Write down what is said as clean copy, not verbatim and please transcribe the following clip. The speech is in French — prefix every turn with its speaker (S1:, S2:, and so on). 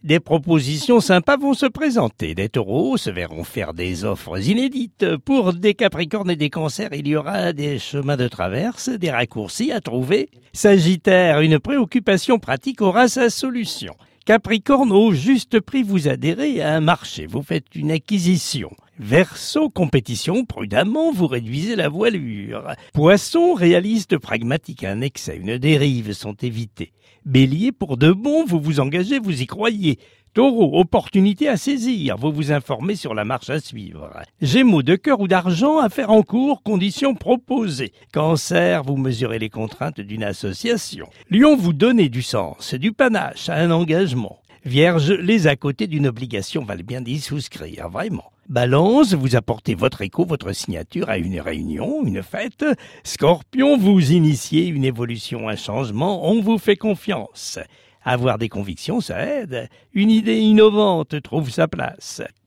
S1: Des propositions sympas vont se présenter. Des taureaux se verront faire des offres inédites. Pour des capricornes et des cancers, il y aura des chemins de traverse, des raccourcis à trouver. Sagittaire, une préoccupation pratique aura sa solution. Capricorne, au juste prix, vous adhérez à un marché, vous faites une acquisition. Verseau, compétition, prudemment, vous réduisez la voilure. Poisson, réaliste, pragmatique, un excès, une dérive sont évités. Bélier, pour de bon, vous vous engagez, vous y croyez. Taureau, opportunité à saisir, vous vous informez sur la marche à suivre. Gémeaux, de cœur ou d'argent, affaires en cours, conditions proposées. Cancer, vous mesurez les contraintes d'une association. Lion, vous donnez du sens, du panache à un engagement. Vierge, les à côté d'une obligation valent bien d'y souscrire, vraiment. Balance, vous apportez votre écho, votre signature à une réunion, une fête. Scorpion, vous initiez une évolution, un changement, on vous fait confiance. Avoir des convictions, ça aide. Une idée innovante trouve sa place.